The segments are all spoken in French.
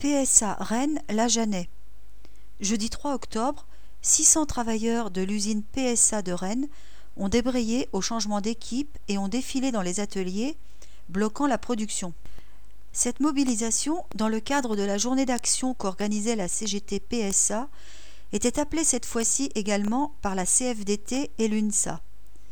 PSA Rennes La Jeannet. Jeudi 3 octobre, 600 travailleurs de l'usine PSA de Rennes ont débrayé au changement d'équipe et ont défilé dans les ateliers, bloquant la production. Cette mobilisation, dans le cadre de la journée d'action qu'organisait la CGT PSA, était appelée cette fois-ci également par la CFDT et l'UNSA.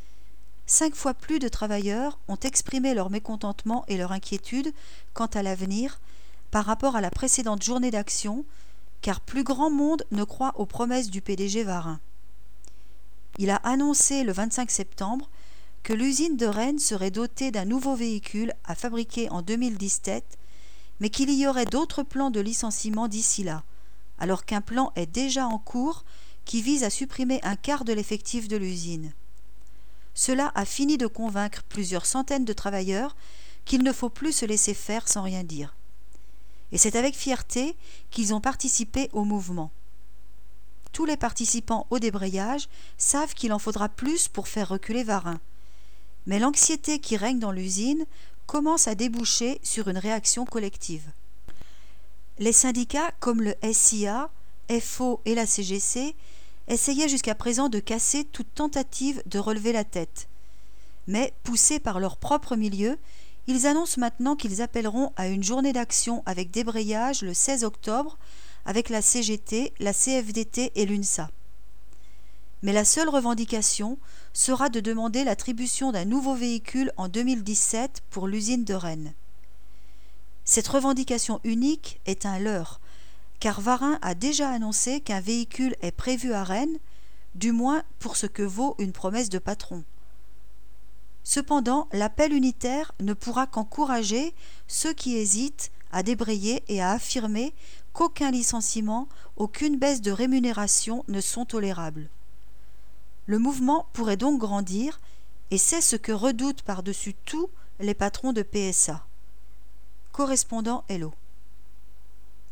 5 fois plus de travailleurs ont exprimé leur mécontentement et leur inquiétude quant à l'avenir par rapport à la précédente journée d'action, car plus grand monde ne croit aux promesses du PDG Varin. Il a annoncé le 25 septembre que l'usine de Rennes serait dotée d'un nouveau véhicule à fabriquer en 2017, mais qu'il y aurait d'autres plans de licenciement d'ici là, alors qu'un plan est déjà en cours qui vise à supprimer un quart de l'effectif de l'usine. Cela a fini de convaincre plusieurs centaines de travailleurs qu'il ne faut plus se laisser faire sans rien dire. Et c'est avec fierté qu'ils ont participé au mouvement. Tous les participants au débrayage savent qu'il en faudra plus pour faire reculer Varin. Mais l'anxiété qui règne dans l'usine commence à déboucher sur une réaction collective. Les syndicats comme le SIA, FO et la CGC essayaient jusqu'à présent de casser toute tentative de relever la tête. Mais, poussés par leur propre milieu, ils annoncent maintenant qu'ils appelleront à une journée d'action avec débrayage le 16 octobre avec la CGT, la CFDT et l'UNSA. Mais la seule revendication sera de demander l'attribution d'un nouveau véhicule en 2017 pour l'usine de Rennes. Cette revendication unique est un leurre, car Varin a déjà annoncé qu'un véhicule est prévu à Rennes, du moins pour ce que vaut une promesse de patron. Cependant, l'appel unitaire ne pourra qu'encourager ceux qui hésitent à débrayer et à affirmer qu'aucun licenciement, aucune baisse de rémunération ne sont tolérables. Le mouvement pourrait donc grandir, et c'est ce que redoutent par-dessus tout les patrons de PSA. Correspondant Hello.